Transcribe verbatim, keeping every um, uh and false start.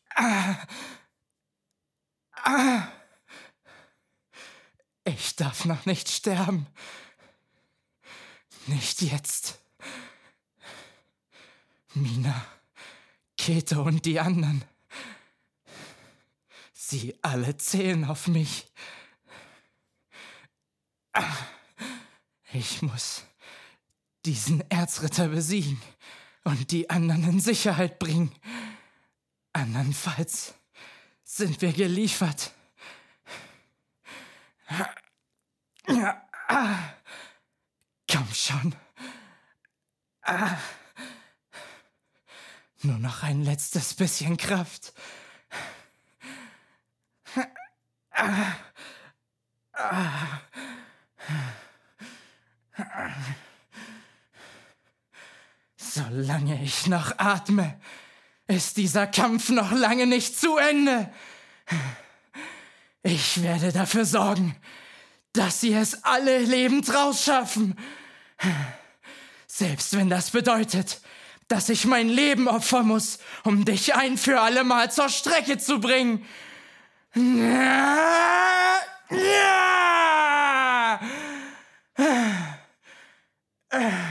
Ah. Ah. Ich darf noch nicht sterben. Nicht jetzt. Mina, Keto und die anderen. Sie alle zählen auf mich. Ah. Ich muss diesen Erzritter besiegen und die anderen in Sicherheit bringen. Andernfalls sind wir geliefert. Komm schon. Nur noch ein letztes bisschen Kraft. Solange ich noch atme, ist dieser Kampf noch lange nicht zu Ende. Ich werde dafür sorgen, dass sie es alle lebend rausschaffen. Selbst wenn das bedeutet, dass ich mein Leben opfern muss, um dich ein für alle Mal zur Strecke zu bringen. Ja! Ja!